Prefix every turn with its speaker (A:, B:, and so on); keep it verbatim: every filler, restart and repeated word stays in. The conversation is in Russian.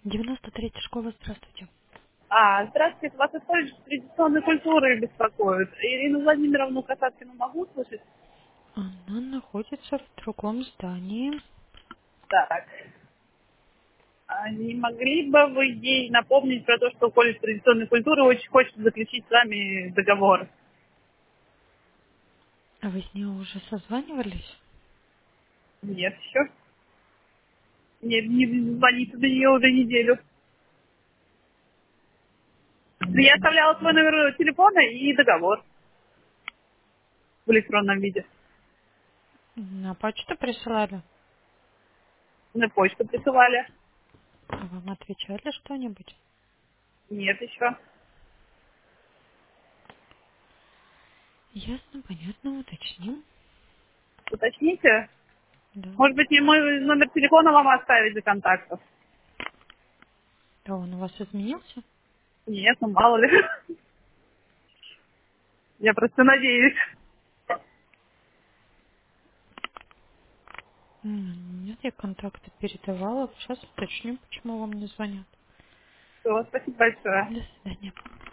A: девяносто третья школа, здравствуйте.
B: А, здравствуйте, вас из колледжа традиционной культуры беспокоит. Ирину Владимировну Касаткину могу слышать?
A: Она находится в другом здании.
B: Так. А не могли бы вы ей напомнить про то, что колледж традиционной культуры очень хочет заключить с вами договор?
A: А вы с ней уже созванивались?
B: Нет еще. Нет, не звоните до нее уже неделю. Я оставляла свой номер телефона и договор в электронном виде.
A: На почту присылали?
B: На почту присылали.
A: А вам отвечали что-нибудь?
B: Нет еще.
A: Ясно, понятно, уточним.
B: Уточните.
A: Да.
B: Может быть, мне мой номер телефона вам оставить для контактов?
A: А он у вас изменился?
B: Нет, ну мало ли. Я просто надеюсь.
A: М, Нет, я контакты передавала. Сейчас уточню, почему вам не звонят.
B: Все, спасибо большое.
A: До свидания.